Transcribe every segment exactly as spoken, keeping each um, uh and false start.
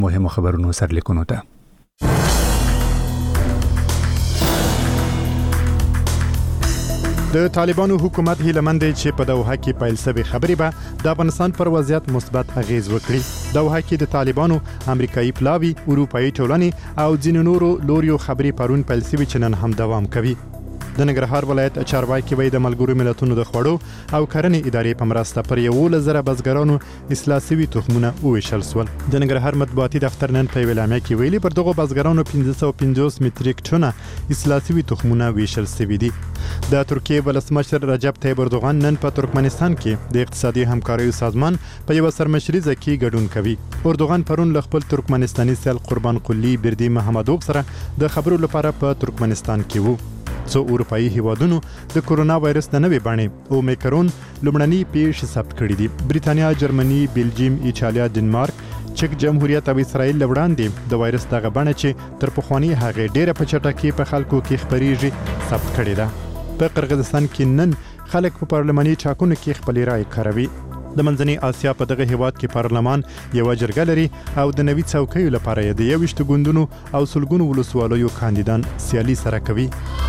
مهمو خبرونو سرلیکونو ته. د طالبانو حکومت هیلمند چې په دوحه کې پیل شوی خبرې به د افغانستان پر وضعیت مثبت اغیز وکړي. دوحه کې د طالبانو امریکایي پلاوی، اروپایي ټولنې او ځینو نورو لوریو خبرې پرون پیل شوی چې نن هم دوام کوي. د ننګرهار ولایت چارواکي وایي د ملګرو ملتونو د خوړو او کرنې ادارې په مرسته پر یولس زره بزګرانو اصلاح شوي تخمونه وویشل شول. د ننګرهار مطبوعاتي دفتر نن په اعلامیه کې ویلي پر دغو بزګرانو پنځه سوه پنځوس متریک ټنه اصلاح شوي تخمونه ویشل شوي دي. د ترکیې ولسمشر رجب طیب اردوغان نن په ترکمنستان کې د اقتصادي همکاریو سازمان په یو سرمشریزه کې ګډون کوي. اردوغان پرون له خپل ترکمنستاني سیال قربان قلی بردی محمدوف سره د خبرو لپاره په ترکمنستان کې وو. څو اروپایي هیوادونو د کورونا وایرس د نوې بڼې اومیکرون لومړني پیښې ثبت کړې دي. بریتانیا، جرمني، بلجیم، ایټالیا، ډنمارک، چک جمهوریت او اسرائیل لوړاندې د وایرس دغه بڼه چې تر پخواني هغه ډیره په چټکۍ په خلکو کې خپریږي ثبت کړې ده. په قرغیزستان کې نن خلک په پارلماني ټاکنو کې خپل رائے کاروي. د منځنۍ اسیا په دغه هیواد کې پارلمان یو جرګه لري او د نوي څوکیو لپاره د یوشت ګوندونو او سلګونو ولسوالیو کاندیدان سیالي سره کوي.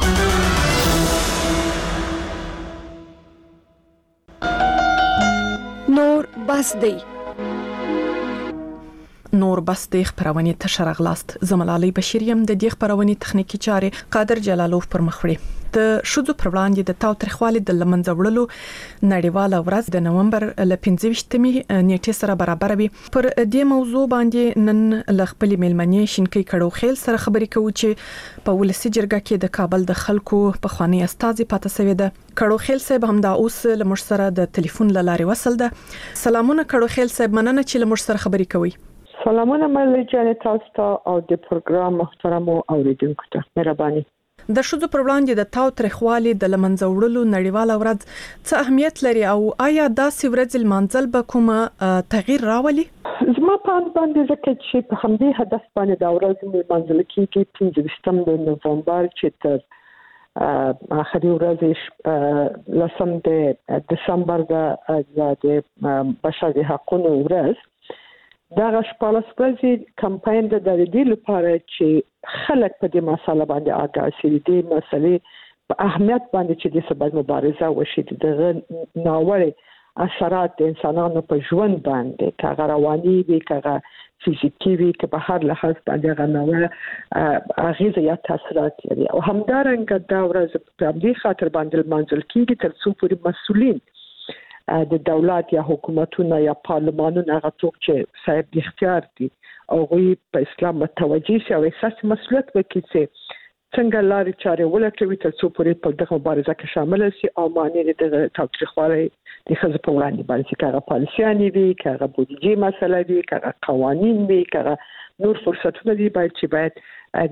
نور بس دی نور بس د خبرونه ته شرغلاست. زملالي بشریم د دې خبرونه تخنیکی چارې قادر جلالوف پر مخ وړي. د شذو پر وړاندې د تاوتریخوالي د لمنځه وړلو نړیواله ورځ د نومبر ل پنځه ویشتمې نیټې سره برابر وي. پر دې موضوع باندې نن ل خپل میلمنې شینکې کړو خیل سره خبرې کوو چې په ولسی جرګه کې د کابل د خلکو په خواني استازي پاتې سوي ده. کړو خیل صاحب هم دا اوس ل مش سره د ټلیفون لارې وصل ده. سلامونه کړو خیل صاحب، مننه چې ل مش سره خبرې کوي. سلامونه ملي جان تاسو ته او د پروګرام محترم اوریدونکو ته مهرباني. د شذو پر وړاندې د تاوتریخوالي د لمنځه وړلو نړیواله ورځ څه اهمیت لري او آیا داسې ورځ المنځل به کومه تغییر راولي؟ زما په اند باندې ځکه چې په همدې هدف باندې دا ورځ المنځل کېږي پنځه ویشتم د نومبر چې تر اخري ورځ لسم د دسمبر د بشري حقوقو ورځ دا شپږ ورځې کمپاین د دې لپاره چې خلک په دې مسله باندې آگاه شي، د مسلې په اهمیت باندې چې د سبب مبارزه وشي، د ناوړه اثرات د انسانانو په ژوند باندې کاغه رواني وي، کاغه فزیکی وي، که په هر لحاظ باندې غناوه اغیزه یا تاثیرات لري. او همدارنګه دا ورځ په دې خاطر باندې منځل کیږي تر څو پورې مسؤلین د دولت یا حکومتونو یا پارلمانونو هغه څوک چې صاحب اختیار دي او غوي په اسلام متوجي شي او احساس مسؤلیت وکړي چې څنګه لارې چارې ولټوي تر څو پورې په دغه مبارزه کې شامل شي او معنی د تاوتریخوالي د خزه په وړاندې باندې کاغه پالیسياني وي، کاغه بودیجه مسله وي، کاغه قوانين وي، کاغه نور فرصتونه دي باید چې باید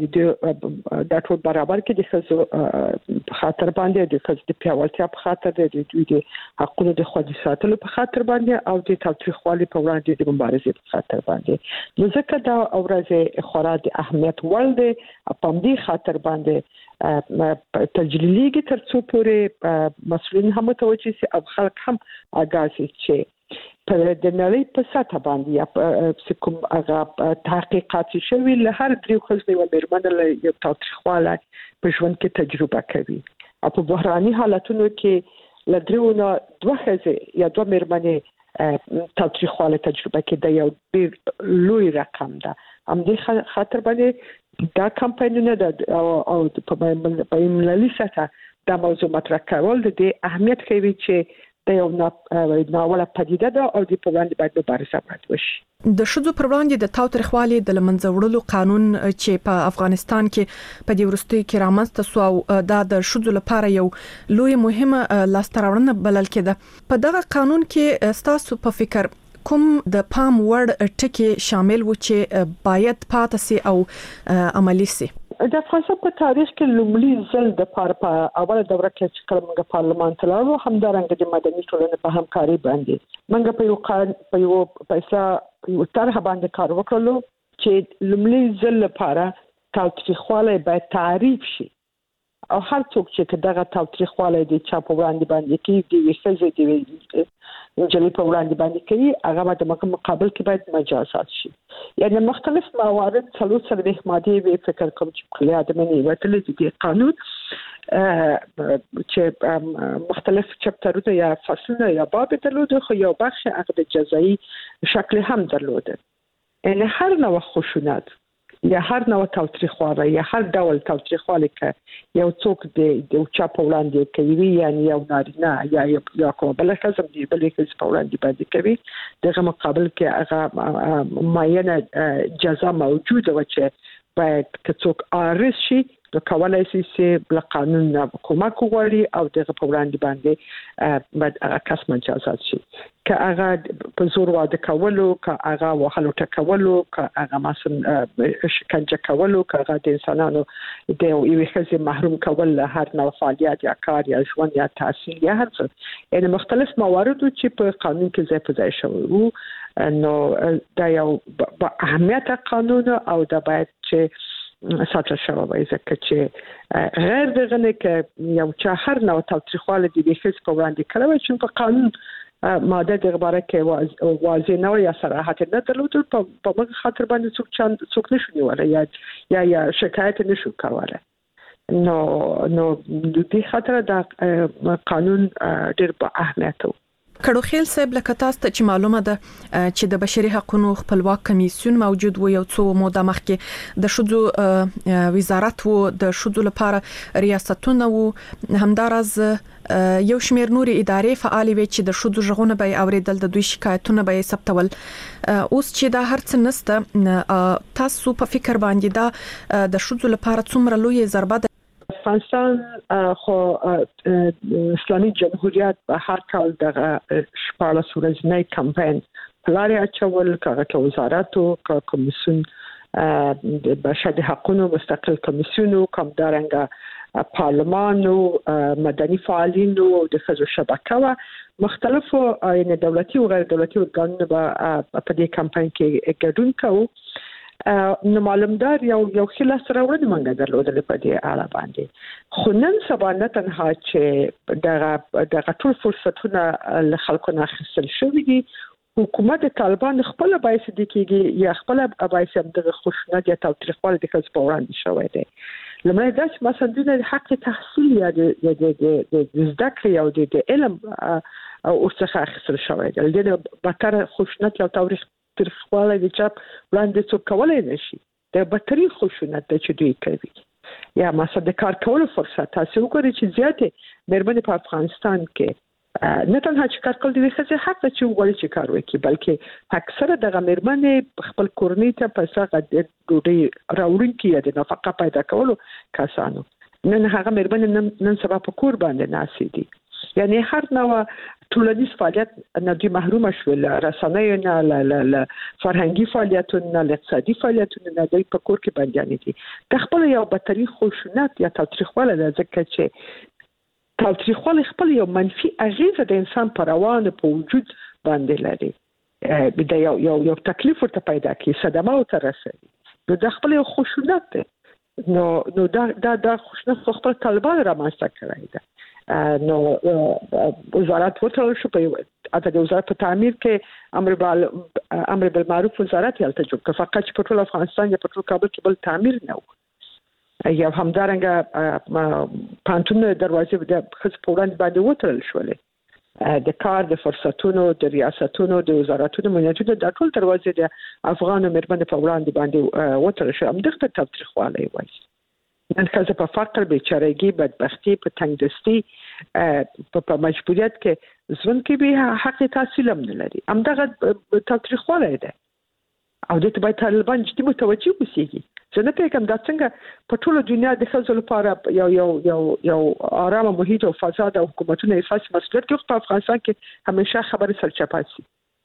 د ټول برابر کې د خزو خاطر باندې د خزو د پیاوړتیا په خاطر د دوی د حقوقو د خوندي ساتلو په خاطر باندې او د تاوتریخوالي په وړاندې د مبارزې په خاطر باندې نو ځکه دا اورځه خورا د اهمیت وړ دی. په دې خاطر باندې تجلیلیږي تر څو پورې مسؤلین هم متوجي شي او خلک هم آگاه شي چې په د نړۍ په سطح باندې یا په کوم هغه تحقیقات شوي له هر دریو خزې او مرمنه له یو تاوتریخواله په ژوند کې تجربه کوي او په بحراني حالتونو کې له دریو نه دوه خزې یا دوه مرمنه تاوتریخواله تجربه کوي. دا یو ډیر لوی رقم ده. هم دې خاطر باندې دا کمپاینونه د او په ملي سطح دا موضوع مطرح کول د اهمیت کوي چې د یو ناوړه پدیده ده او د په وړاندې باید مبارزه وشي. د شذو پر وړاندې د تاوتریخوالي د لمنځه وړلو قانون چې په افغانستان کې په دې وروستیو کې رامنځته شو او دا د شذو لپاره یو لوی مهمه لاسته راوړنه بلل کېده. په دغه قانون کې ستاسو په فکر کوم د پام وړ ټکي شامل و چې باید پاتې سي او عملي سي؟ د افغانستان په تاریخ کې لومړی ځل د پاره په اوله دوره کې چې کله موږ پارلمان ته لاړو همدارنګه د مدني ټولنې په همکاري باندې موږ په یو قانون په یو پیسې یو طرح باندې کار وکړو چې لومړی ځل لپاره تاوتریخوالی باید تعریف شي او هر څوک چې دغه تاوتریخوالی د چا په وړاندې باندې کې دی وسه دی جلي په وړاندې باندې کوي هغه د مقابل کې باید مجازات شي. یعنی مختلف موارد څلور څلوېښت مادې به فکر کوم چې کله ادمنې وتلې دي قانون چې مختلف چپټرونه یا فصلونه یا باب درلوده خو یو بخش هغه د جزایی شکل هم درلوده. یعنی هر نوع خشونت یا هر نوع تاوتریخوالی یا هر ډول تاوتریخوالی که یو څوک د چا په وړاندې کوي یعنی یو نارینه یا یا کوم بل ښځه دی بل ښځه په وړاندې باندې کوي دغه مقابل کې هغه معینه جزا موجوده و چې باید که څوک عارض شي نو کولای شي چې له قانون نه کومک وغواړي او دغه په وړاندې باندې باید هغه کس مجازات شي. که هغه په زور واده کولو که هغه وهلو ټکولو که هغه مثلا شکنجه کولو که هغه د انسانانو د یوې ښځې محروم کول له هر نوع فعالیت یا کار یا ژوند یا تحصیل یا هر څه یعنی مختلف موارد چې په قانون کې ځای په ځای شوي وو نو دا یو با اهمیت قانون او دا باید چې ساتل شوی وي ځکه چې غیر دغه نه کې یو چا هر نوع تاوتریخوالی د بېخیز په وړاندې کړی چې په قانون ماده دغه باره کې واضح نه یا صراحت نه درلوده په موږ خاطر باندې څوک چاند څوک نشو نیولی یا یا یا شکایت نشو کولی. نو نو د دې خاطر د قانون ډېر په اهمیت و. کډو خیل صاحب لکه تاسو ته چې معلومه ده چې د بشري حقوقو خپلواک کمیسیون موجود و یو څو موده مخکې د شذو وزارت و د شذو لپاره ریاستونه و همدارز یو شمېر نوري ادارې فعال وي چې د شذو ژغونه به اوریدل د دوی شکایتونه به ثبتول. اوس چې دا هرڅ نسته تاسو په فکر باندې دا د شذو لپاره څومره لوی ضربه افغانستان خو اسلامي جمهوریت په هر کال دغه شپاړس ورځنی کمپاین پلان اچول کاغه وزارت او کمیسیون د بشري حقوقو مستقل کمیسیون او کومدارنګ پارلمان او مدني فعالین او د ښځو شبکه و مختلفو یعنی دولتي او غیر دولتي ورګانونه په دې کمپاین کې ګډون کوي. نو معلومدار یو یو خلا سره ورته مونږ درلودل په دې اړه باندې خو نن سبا نه تنها چې دغه دغه ټول فرصتونه له خلکو نه اخیستل شوي دي حکومت طالبان خپل بایس دي کېږي یا خپل بایس دغه خشونت یا تاوتریخوالی د خلکو په وړاندې شوی دی. لمړی دا چې مثلا د حق تحصیل یا د د زده کړې او د علم او څخه اخیستل شوی دی د بدتر خشونت یا تاوتریخ ترخواله د چاپ وړاندې څوک کولای نشي د بدتري خشونت د چې دوی کوي یا مثلا د کار کولو فرصت تاسو وګورئ چې زیاتې مېرمنې په افغانستان کې نه تنها چې کار کول دي ښځې حق چې وګوري چې کار وکړي بلکې اکثره دغه مېرمنې خپل کورنۍ ته پیسې د ډوډۍ راوړونکي یا د نفقه پیدا کولو کسانو نن هغه مېرمنې نن سبا په کور باندې ناسي دي یعنی هر نوع ټولنیز فعالیت نه دي محروم شول رسنۍ نه ل فرهنګي فعالیتونه ل اقتصادي فعالیتونه نه دي په کور کې باندې دي د خپل یو بدتري خشونت یا تاوتریخوالی ځکه چې تاوتریخوالی خپل یو منفي اغیزه د انسان پر روان په وجود باندې لري د یو یو یو تکلیف ورته پیدا کوي صدمه او ترسي نو د خپل یو خشونت دی نو نو دا دا د خشونت خپل طالبان را ماسته کړی دی. نو وزارت ورته شو په اته د وزارت په تعمیر کې امر بال امر بالمعروف وزارت یالته جوړ کړ فقط په ټول افغانستان یا په ټول کابل کې بل تعمیر نه و یا همدارنګه پانتون دروازې د خص په وړاندې باندې وترل شولې د کار د فرصتونو د ریاستونو د وزارتونو منځونه د ټول دروازې د افغان مېرمنې په وړاندې باندې وترل شو هم دغه تاوتریخوالی وایي نن ښځه په فقر بیچارهګي بدبختي په تنګدستي په مجبوریت کې ژوند کې به حق تحصیل هم نه لري همدغه تاوتریخوالی دی او د ته باید طالبان جدي متوجه اوسېږي. زه نه پوهېږم دا څنګه په ټوله دنیا د ښځو لپاره یو یو یو یو ارامه محیط او فضا د حکومتونو اساسي مسؤلیت کې په افغانستان کې همیشه خبرې سرچپه شي.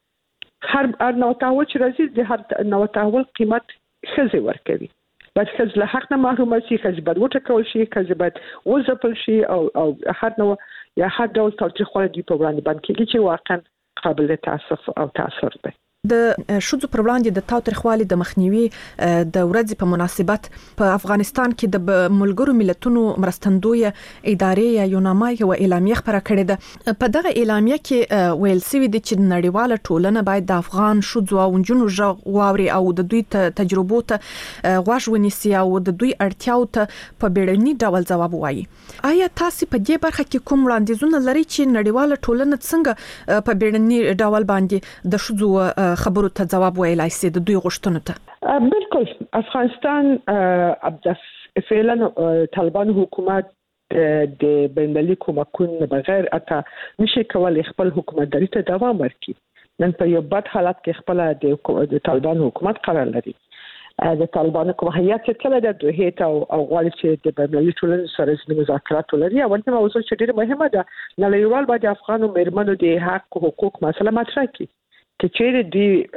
هر هر نوع تحول چې راځي د هر نوع تحول قیمت ښځې ورکوي باید ښځې له حق نه محرومه شي ښځې باید وټکول شي ښځې باید وځپل شي او او هر نوع یا هر ډول تاوتریخوالی دوی په وړاندې باندې کېږي چې واقعا قابل تاسف او تاثر دی. د شذو پر وړاندې د تاوتریخوالي د مخنیوي د ورځې په مناسبت په افغانستان کې د ملګرو ملتونو مرستندوی ادارې یا یوناما یو اعلامیه خبره کړې ده. په دغه اعلامیه کې ویل سوي دي چې نړیواله ټولنه باید د افغان شذو او نجونو غږ واوري او د دوی تجربو ته غوږ ونیسي او د دوی اړتیاو ته په بیړني ډول ځواب ووایي. آیا تاسو په دې برخه کې کوم وړاندیزونه لرئ چې نړیواله ټولنه څنګه په بیړني ډول باندې د شذو خبرو ته ځواب ویلای شي د دوی غوښتنو ته؟ بالکل. افغانستان فعلا طالبان حکومت د بین‌المللي کومکونو بغیر اته نشي کولای خپل حکومتداري ته دوام ورکړي. نن په یو بد حالت کې خپل د طالبان حکومت قرار لري. د طالبانو کوم هيئت چې کله د دوه ته او غواړي چې د بین‌المللي ټولنې سره د مذاکرات ولري او ورته موضوع چې ډیره مهمه ده نړیوال باندې افغان مېرمنو د حق او حقوق مسله مطرح کړي چې چیرې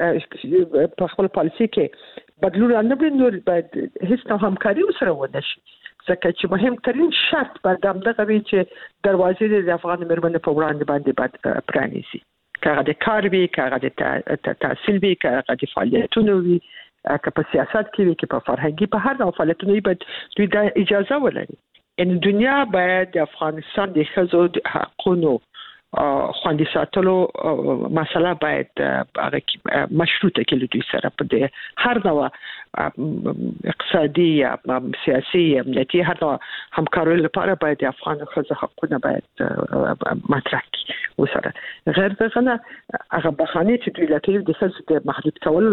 د په خپل پالیسي کې بدلون نه نور باید هیڅ نوع همکاري سره ونه شي ځکه چې مهمترین شرط باید دغه وي چې دروازې د افغان مېرمنو په وړاندې باندې باید پرانیزي کاغه د کار وی کاغه د تحصیل وی کاغه د فعالیتونو وی که په سیاست کې وي کې په فرهنګي په هر ډول فعالیتونو باید دوی د اجازه ولري. ان دنیا باید د افغانستان د ښځو د حقونو خوندي ساتلو مسله باید هغه مشروطه کړي دوی سره په د هر ډول اقتصادي یا سیاسي امنیتي هر ډول همکارۍ لپاره باید د افغان ښځو حقونه باید مطرح کړي وسره. غیر دغه نه هغه بخانه چې دوی لټوي د ښځو د محدود کولو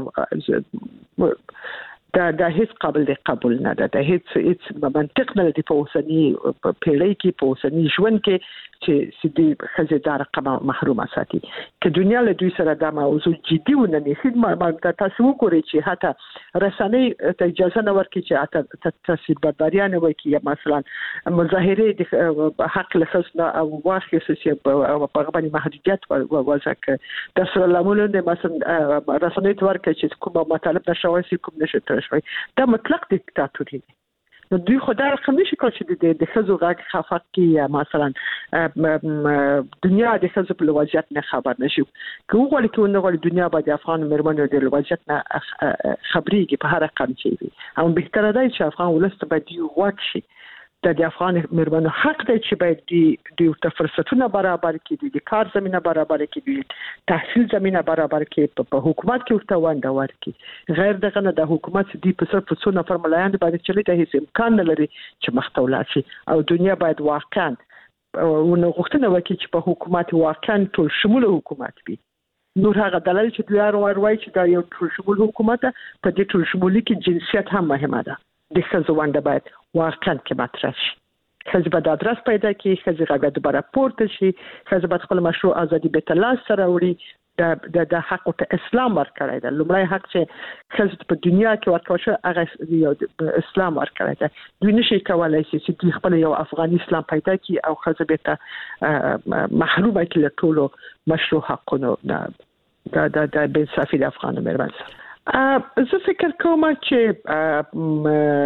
لپاره دا د هیڅ قابل د قبول نه ده. د هیڅ هیڅ منطق نه لري په اوسنی پیړۍ کې په اوسنی ژوند کې چې سدي خزیدار رقم محروم ساتي. که دنیا له دوی سره د موضوع جدي ونه نیسي ما تاسو وګورئ چې حتی رسنۍ ته اجازه نه ورکړي چې حتی تاثیر برداریان وکړي یا مثلا مظاهره د حق لخصنا او واخې سیاسي په غوښتنې محدودیت وضع کړي. د سره لاملونه مثلا رسنۍ ته ورکړي چې کوم مطالب نشوي سي کوم نشي شوی. دا مطلق دیکتاتوري دی. نو دوی خدای رقم نشي کولای چې د خزو غږ خفق کی یا مثلا دنیا د خزو په وضعیت نه خبر نشي. کوم غوړي کې نه غوړي دنیا باندې افغان مېرمنو د وضعیت نه خبريږي په هر رقم چې وي. هم بهتره دی چې افغان ولست باندې یو واکشي د افغان مېرمنو حق دی چې باید د د فرصتونو برابر کړي د کار زمينه برابر کړي تحصیل زمينه برابر کړي په حکومت کې ورته ونده ورکړي. غیر دغه نه د حکومت دی په صرف څو نفر ملایان باندې چلی د هیڅ امکان نه لري چې مختولا شي او دنیا باید واقعا ونه غوښتنه وکړي چې په حکومت واقعا ټول شمول حکومت وي. نور هغه دلایل چې دوی اروي چې دا یو ټول شمول حکومت په دې ټول شمولي کې جنسیت هم مهمه ده. د ښځو ونده باید واقعا کې مطرح شي. ښځې باید ادرس پیدا کړي، ښځې غږ دوباره پورته شي، ښځې باید خپل مشروع ازادي به تلاش سره وړي. د د حق ته اسلام ورکړی دی. لومړی حق چې ښځې په دنیا کې ورکړل شو هغه اسلام ورکړی دی. دوی نشي کولای چې دوی خپل یو افغاني اسلام پیدا کړي او ښځې به ته محرومه کړي له ټولو مشروع حقونو د د د بې انصافي د افغان مېرمنو سره. زه فکر کوم چې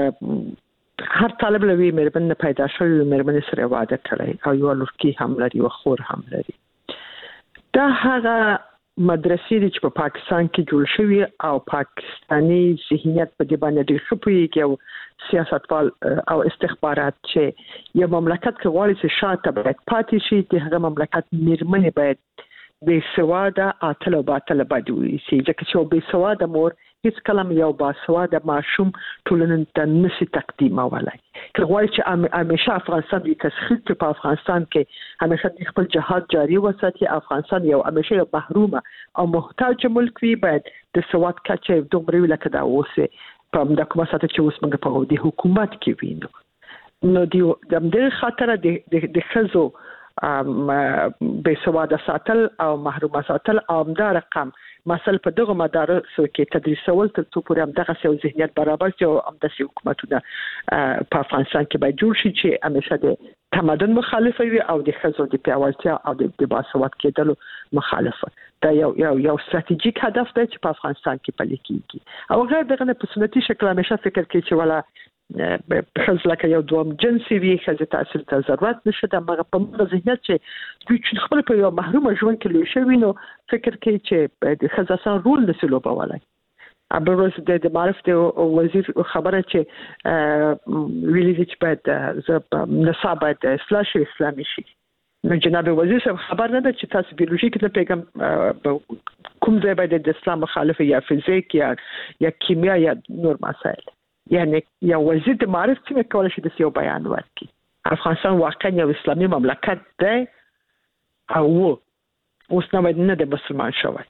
هر طالب لوي مېرمن پیدا شوی مېرمن سره واده کړی او یو لورکی هم لري او خور هم لري. دا هغه مدرسې چې په پاکستان کې جوړ شوی او پاکستانی ذهنیت په دې باندې ډېر خپويږي او سیاستوال او استخبارات چې یو مملکت کې غواړي چې شاته باید پاتې شي د هغه مملکت مېرمن باید بې سواده اتل او باطل باندې وي چې چې بې سواده مور هیڅ کلم یو باسواده ماشوم ټولنې ته نشي تقدیمولای. که غواړي چې همیشه افغانستان د تسخیر په افغانستان کې همیشه خپل جهاد جاری وساتي، افغانستان یو همیشه یو محرومه او محتاج ملک وي، باید د سواد کچه دومره وي لکه دا اوسه په د کومه ساته چې اوس موږ په دې حکومت کې وینو. نو دی د دې خاطر د د خزو ام به سواده ساتل او محروم ساتل او همدا رقم مثلا په دغه مدارسو کې تدریسول تر څو پورې همدغه سیو ذهنیت برابر شي او همدغه حکومتونه په افغانستان کې باید جوړ شي چې همیشه د تمدن مخالف وي او د خزو د پیاوړتیا او د باسواد کېدلو مخالفه. دا یو یو یو ستراتیژیک هدف دی چې په افغانستان کې پلي کیږي او غیر دغه په سنتي شکل همیشه فکر کوي چې ولا خزل کې یو دوم جنسي وي خزه تاثیر ته ضرورت نشته د مغه په موږ ذهنیت چې دوی چې خپل په یو محروم ژوند کې لوي شوی نو فکر کوي چې د خزه سره رول نسلو بوالای ابروز د معرفت وزیر خبره چې ویلي چې باید ز نصاب باید اصلاح شي اسلامي شي نو جناب وزیر صاحب خبر نه ده چې تاسو بیولوژي کې د پیغام کوم ځای باید د اسلام مخالف یا فزیک یا یا کیمیا یا نور مسائل یعنی یا وزیر د معرفت څنګه کولای شي د یو بیان ورکړي افغانستان واقعا یو اسلامي مملکت دی او اوس نو نه د مسلمان شوی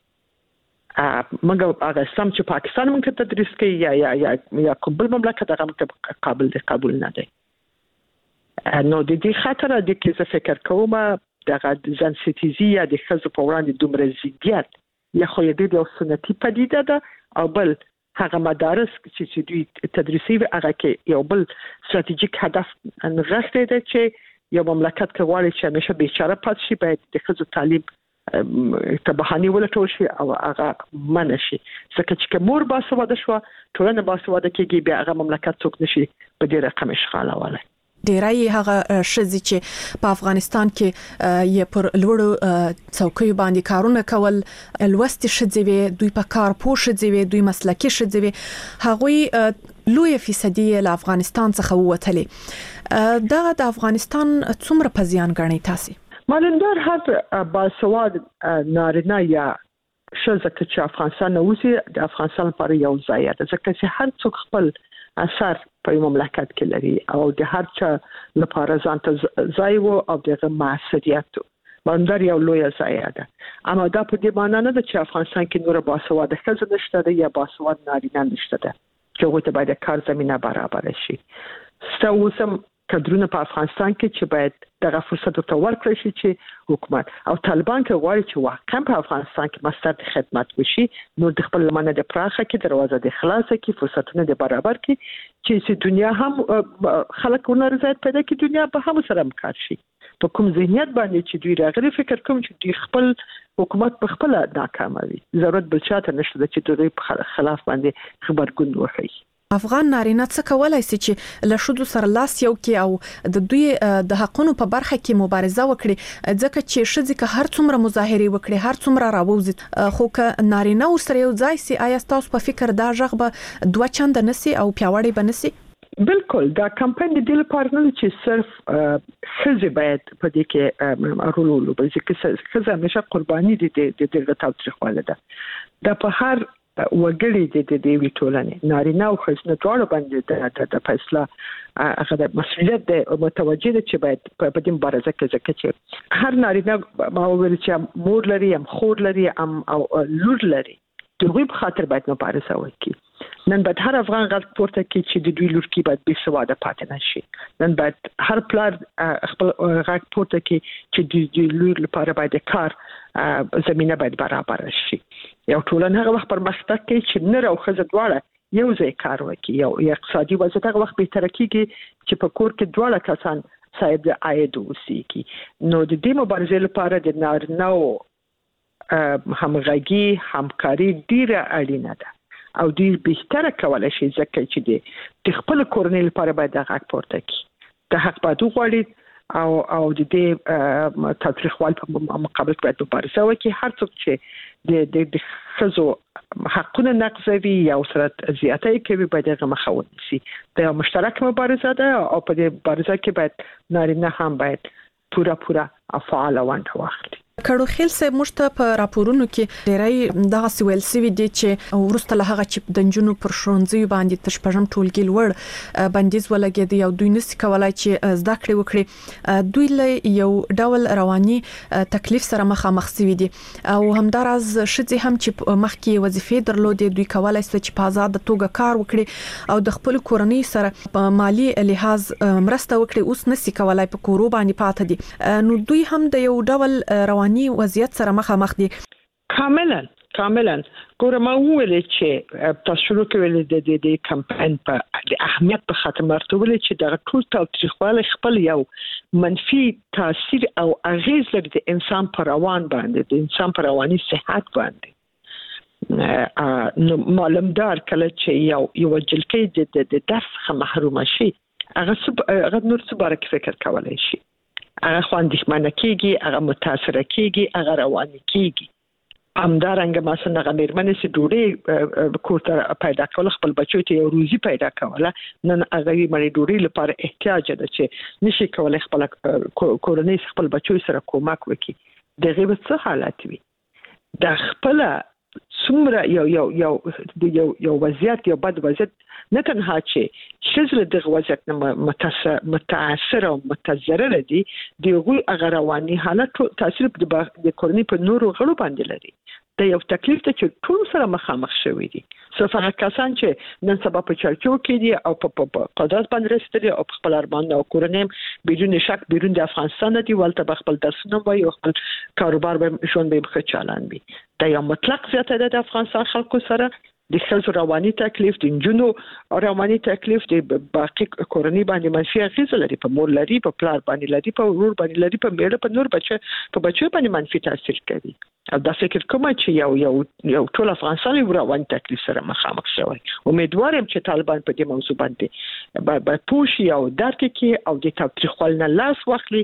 مګر هغه سم چې پاکستان مونږ ته تدریس کوي یا یا یا یا کوم مملکت هغه مونږ قابل دی قبول نه دی نو د دې خاطر د کې څه فکر کوم دغه ځان ستیزي یا د خزو په وړاندې دومره زیات یا خو دې د سنتي پدیده ده او بل هغه مدارس چې دوی تدریسي هغه کې یو بل ستراتیژیک هدف انغښتې ده چې یو مملکت کې غواړي چې همیشه بیچاره پاتې شي باید د خزو تعلیم ته بهاني ولټول شي او هغه منشي ځکه چې مور باسواده شو ټولنه باسواده کېږي بیا هغه مملکت څوک نشي په دې رقم اشغال ولا ډیرای هغه شذ چې په افغانستان کې یې پر لوړو څوکۍ باندې کارونه کول الوست شذوي دوی په کار پوه شذوي دوی مسلکي شذوي هغه لوی فیصدي له افغانستان څخه ووتلې دا د افغانستان څومره په زیان غني تاسو مالندار هر باسواد نارینه یا شذ چې افغانستان اوسي د افغانستان لپاره یو ځای ده ځکه چې هر څوک خپل اثر په مملکت کې لري او د هر چا لپاره ځان ته ځای وو او دغه مسؤلیت باندې یو لوی ځای ده اما دا په دې معنی نه ده چې افغانستان کې نور باسواده ښځې نشته ده یا باسواده نارینه نشته ده چې هغوی ته باید کار زمینه برابر شي ستاسو کډرونه په افغانستان کې چې باید دغه فرصت ته ورکړل شي چې حکومت او طالبان کې غواړي چې واقعا په افغانستان کې مستند خدمت وشي نو د خپل لمنه د پراخه کې دروازه د خلاصه کې فرصتونه د برابر کې چې دنیا هم خلک ونر زیات پیدا کې دنیا به هم سره همکار شي په کوم ذهنیت باندې چې دوی راغلي فکر کوم چې دوی خپل حکومت په خپل ناکاموي ضرورت بل چاته نشته چې دوی په خلاف باندې خبرګون وکړي افغان نارینه څه کولای شي چې له شودو سره لاس یو کې او د دوی د حقونو په برخه کې مبارزه وکړي ځکه چې شذ که هر څومره مظاهره وکړي هر څومره راوځي خو که نارینه ورسره یو ځای سي آیا تاسو په فکر دا ژغ به دوه چند نسی او پیاوړی بنسي بالکل دا کمپاین د دې لپاره نه چې صرف خزه باید په دې کې رولولو بلکې خزه همیشه قرباني دي د دې تاوتریخواله ده د په هر وګړي د دې ویټولنې نارینه او ښځینه دواړو باندې د فیصله هغه د مسؤلیت د متوجه دي چې باید په دې مبارزه کې ځکه چې هر نارینه ما ویل چې مور لري ام خور لري ام او لور لري دوی په خاطر باید مبارزه وکړي نن باید هر افغان غږ پورته کړي چې د دوی لور کې باید بې سواده پاتې نشي نن باید هر پلار خپل غږ پورته کړي چې د دوی لور لپاره باید کار زمينه باید برابر شي یو ټولنه هغه وخت پرمختګ کوي چې نر او ښځه دواړه یو ځای کار وکړي یو اقتصادي وضعیت هغه وخت به تر کېږي چې په کور کې دواړه کسان صاحب عاید اوسېږي نو د دې مبارزې لپاره د نارینه‌و همغږي همکاري ډیره اړینه ده او ډیر بهتره کولای شي ځکه چې د خپل کورنۍ لپاره باید هغه پورته کړي د حق باید وغواړي او او د دې تاریخوال په مقابل باید مبارزه وکړي هر څوک چې د د خزو حقونه نقضوي یا سره زیاتې کوي باید هغه مخاوت شي د مشترک مبارزه ده او په دې مبارزه کې باید نارینه هم باید پورا پورا فعال ونډه واخلي کړو خیل سه مشته په راپورونو کې ډیرای دغه سویل سوي دي چې ورسته له هغه چې د جنونو پر شونځي باندې تشپژم ټولګي لوړ بندیز ولګي دی او دوی نس کولای چې زده کړې وکړي دوی له یو ډول رواني تکلیف سره مخامخ سوي دي او همدارز شذ هم چې مخکې وظیفې درلودې دوی کولای شي چې په آزاد توګه کار وکړي او د خپل کورنۍ سره په مالی لحاظ مرسته وکړي اوس نس کولای په کورو باندې پاتې دي نو دوی هم د یو ډول رواني وضعیت سره مخامخ دي کاملا کاملا ګوره ما ویل چې تاسو شروع کړل د دې کمپاین په د اهمیت په خاطر مرته ویل چې د ټول تاریخوال خپل یو منفي تاثیر او اغیز لري د انسان پر روان باندې د انسان پر رواني صحت باندې نو معلومدار کله چې یو یو جلکې د درس څخه محروم شي هغه سب هغه نور څه باره فکر کولای شي، هغه خواندښمنه کیږي، هغه متاثر کیږي، هغه روان کیږي. همدارنګه مثلا هغه مېرمنې چې ډوډۍ کور ته پیدا کول، خپل بچو ته یو روزي پیدا کوله، نن هغه یې مړي ډوډۍ لپاره احتیاج ده چې نشي کولای خپل کورنۍ خپل بچو سره کومک وکړي. دغه به څه حالت وي؟ د خپل څومره یو یو یو یو یو وضعیت یو بد وضعیت نه تنها چې شزل دغه وضعیت نه متاثر متاثر او متضرر دي، دغه هغه رواني حالت تاثیر د کورنۍ په نورو غړو باندې لري. دا یو تکلیف ته چې ټول سره مخامخ شوي دي. صرف هغه کسان چې نن سبا په چرچو کې دي او په قدرت باندې رسېدلي او خپل ارمان او کورنۍ بدون شک بیرون د افغانستان دي، ولته خپل درسونه وایي او خپل کاروبار به ژوند به ښه چالان وي. دا یو مطلق زیاته ده د افغانستان خلکو سره. د ښځو رواني تکلیف، د نجونو رواني تکلیف د باقي کورنۍ باندې منفي اغېز لري، په مور لري، په پلار باندې لري، په ورور باندې لري، په میړه، په نور بچو په بچو باندې منفي تاثیر کوي. او دا فکر کوم چې یو یو یو ټول افغانستان یو رواني تکلیف سره مخامخ شوی. امیدوارم چې طالبان په دې موضوع باندې به پوښي او درک کړي او د تاوتریخوالي نه لاس واخلي،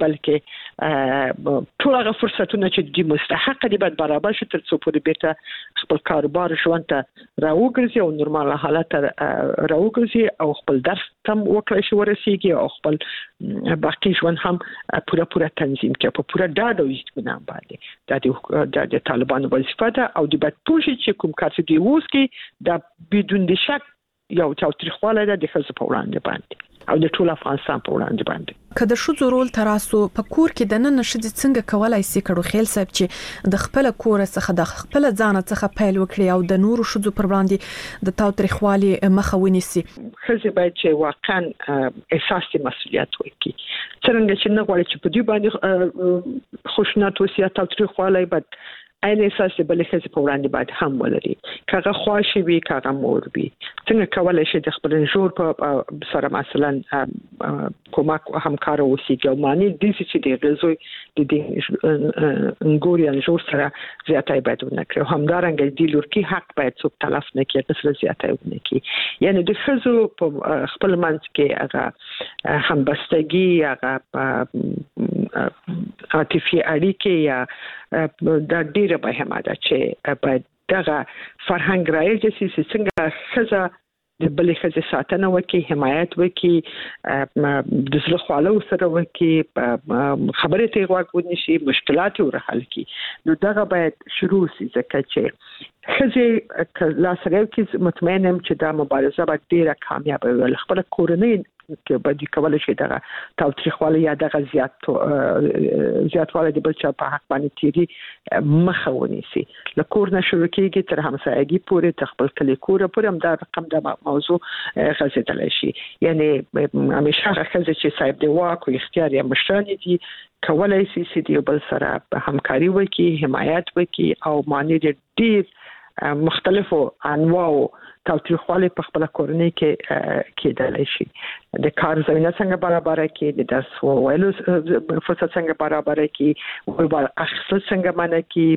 بلکې ټول هغه فرصتونه چې د مستحق دي باید برابر شي تر څو پورې بیرته خپل کاروبار ژوند ته راوګرځي او نورمال حالت راوګرځي او خپل درس تم وکړي شو ورسیږي او خپل باقي ژوند هم پوره پوره تنظیم کړي په پوره ډاډ او اطمینان باندې. دا د د طالبانو وظیفه ده او د باید پوښي چې کوم کار چې دی اوس کې دا بدون د شک یو تاوتریخوالی ده د ښځو په وړاندې باندې او د ټول افغانستان په وړاندې باندې. که د ښځو رول تراسو په کور کې د نن ښځې څنګه کولای شي کړو خیل صاحب چې د خپل کور څخه د خپل ځان څخه پیل وکړي او د نورو ښځو پر وړاندې د تاوتریخوالي مخه ونیسي؟ ښځې باید چې واقعا احساس د مسؤلیت وکړي، څنګه چې نه غواړي چې په دې باندې خوشنط وسي تاوتریخوالی باید عین احساس بل ښځې په وړاندې باید هم ولري، کاغه خواشي وي کاغه مور وي. څنګه کولای شي د خپل ژور په سره مثلا کومک همکار اوسېږي او معنی دې چې د غزوی د دې انګوري ژور سره زیاتای باید ونکړي. همدارنګه د لورکی حق باید څوک تلف نه کړي، مثلا زیاتای ونکړي. یعنی د ښځو په خپل منځ کې هغه همبستګي، هغه عاطفي اړیکې یا دا ډیره مهمه ده چې باید دغه فرهنګ رایج شي چې څنګه ښځه د بلې ښځې ساتنه وکړي، حمایت وکړي، د زړه خواله سره وکړي، خبرې ته غوږ ونیسي، مشکلات یې ورحل کړي. نو دغه باید شروع شي ځکه چې ښځې لاسره کې مطمئن یم چې دا مبارزه به ډیره کامیابه وي. خپل کورنۍ کې باید کولای شي دغه تاوتریخوالی یا دغه زیات زیاتوالی د بل چا په حق باندې تیری مخه ونیسي. له کور نه شروع کېږي تر همسایګي پورې، تر خپل کلي کوره پورې هم دا رقم د موضوع غځېدلی شي. یعنی همیشه هغه ښځې چې صاحب د واک او اختیار یا مشرانې دي کولای شي چې د یو بل سره همکاري وکړي، حمایت وکړي او معنی ډېر مختلفو انواعو تاوتریخوالی په خپل کورنۍ کې کېدلی شي. د کار زمینه څنګه برابره کړي، د درس ویلو فرصت څنګه برابره کړي، وربال اخیستل څنګه منع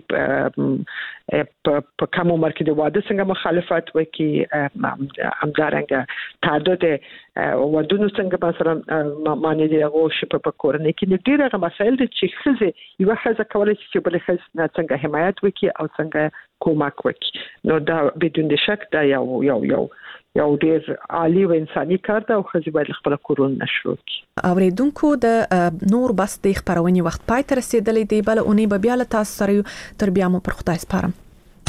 کړي، په کم عمر کې د واده څنګه مخالفت وکړي، همدارنګه تعدد ودونو څنګه مثلا معنی دی هغه شي په کورنۍ کې ډېر هغه مسایل دي چې ښځې یوه ښځه کولی شي چې بلې ښځې نه څنګه حمایت وکړي او څنګه کومک وکړي. نو دا بدون شک دا یو یو یو یو ډېر عالی او انساني کار ده او ښځې باید خپل کورونه شروع کړي. اوریدونکو د نور بس د خبرونې وخت پای ته رسیدلی دی، بل اونۍ به بیا له تاسو سره تر بیا مو پر خدای سپارم.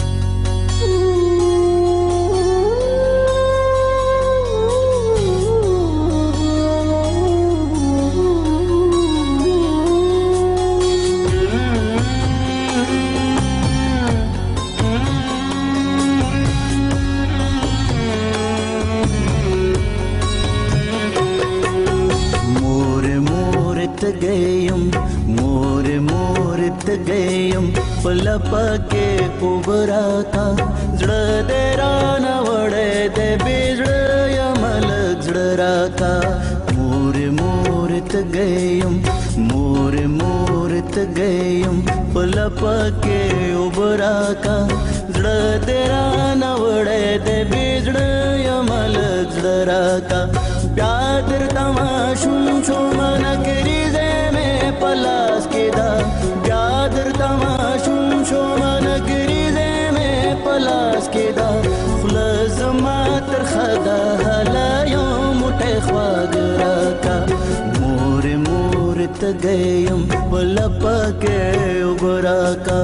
پکې اوبراتا زړه دې را نه وړې دې بيزړه یمل زړه راتا مور مور ته گیم مور مور ته گیم پل پکې اوبراتا زړه تیرا نوړې دې بجړ یمل زړه راکا بیا درته ماشوم شو من کریزه مې پلاس کې دا بیا درته ماشوم شو من کریزه مې پلاس کې دا خلص ما تر خدا هلا یو مټه خواږ راکا مور مور ته گیم بل پکې وګراکا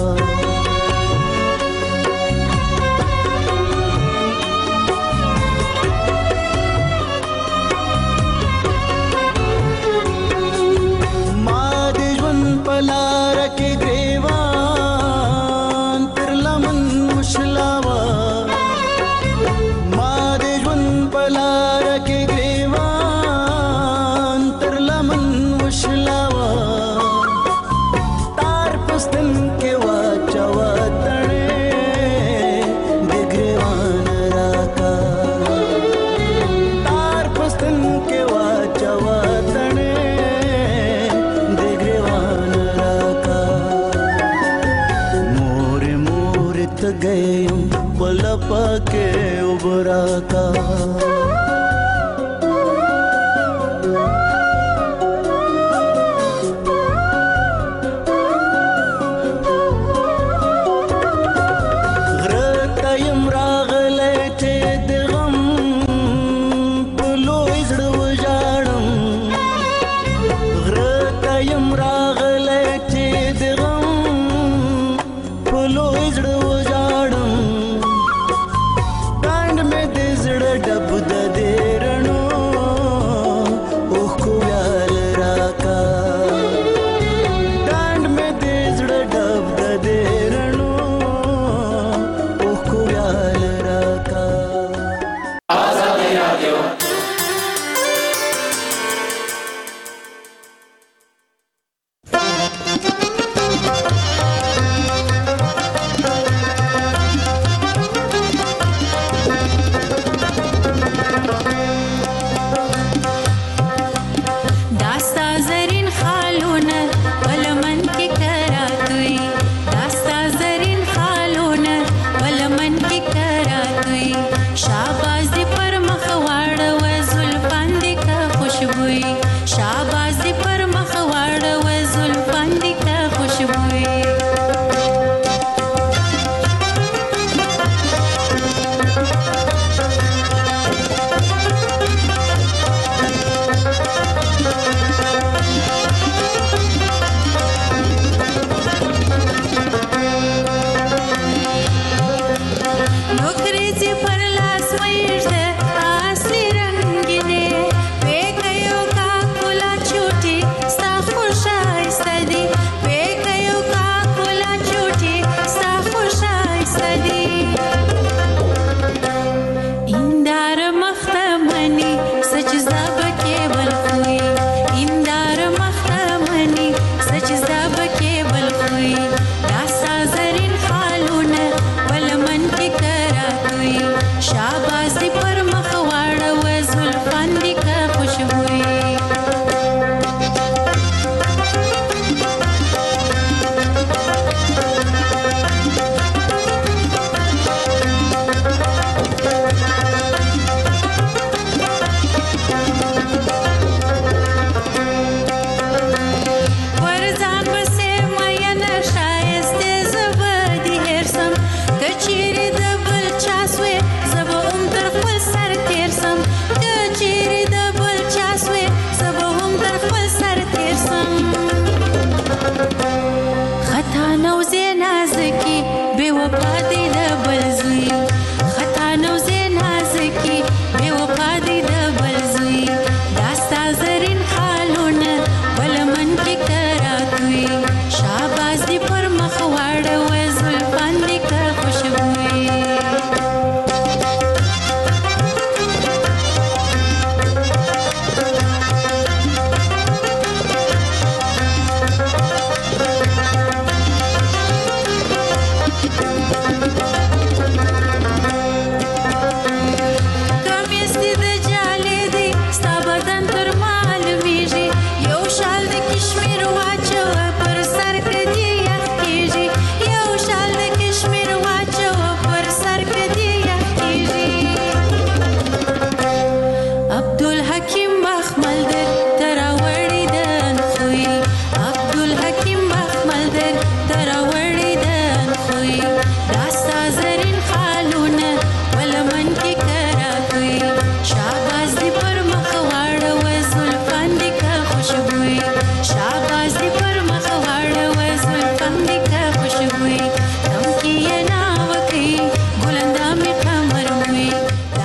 پلار کې ګریوان تر لمن مشلاوا ما دې ژوند پلار کې ګریوان تر لمن مشلاوا تار پستن کې واچوا تړې دې ګریوان راکا تار پستن کې واچوا تړې गए बल पके उबरा का